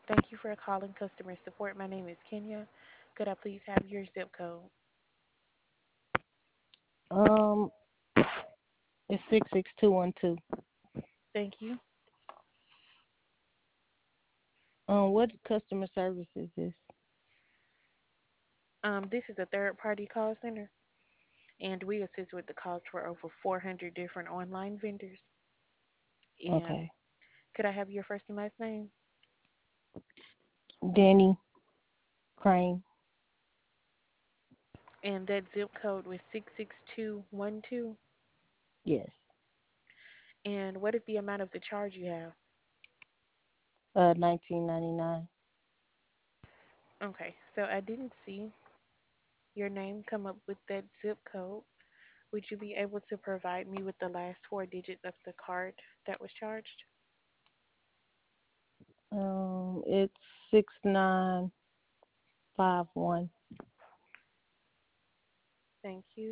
Thank you for calling customer support. My name is Kenya. Could I please have your zip code? Um, it's 66212. Thank you. What customer service is this? This is a third party call center, and we assist with the calls for over 400 different online vendors. And Okay. could I have your first and last name? Danny Crane. And that zip code was 66212. Yes. And what is the amount of the charge you have? 1999. Okay, so I didn't see your name come up with that zip code. Would you be able to provide me with the last four digits of the card that was charged? It's 6951. Thank you.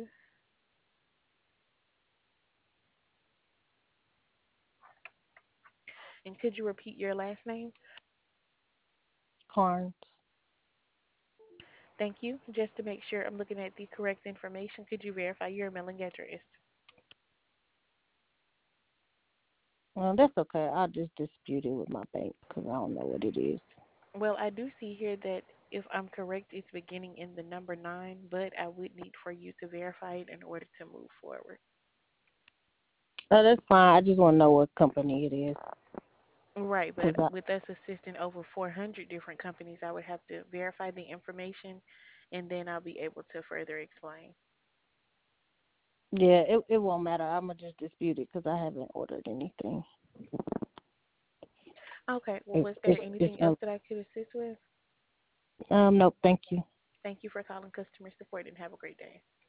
And could you repeat your last name? Carnes. Thank you. Just to make sure I'm looking at the correct information, could you verify your mailing address? That's okay. I'll just dispute it with my bank because I don't know what it is. Well, I do see here that if I'm correct, it's beginning in the number 9, but I would need for you to verify it in order to move forward. That's fine. I just want to know what company it is. Right, Cause but I, with us assisting over 400 different companies, I would have to verify the information and then I'll be able to further explain. yeah, it won't matter. I'm going to just dispute it because I haven't ordered anything. Okay, well, It's, was there it's, it's, anything else um, that I could assist with? no, thank you. Thank you for calling customer support and have a great day.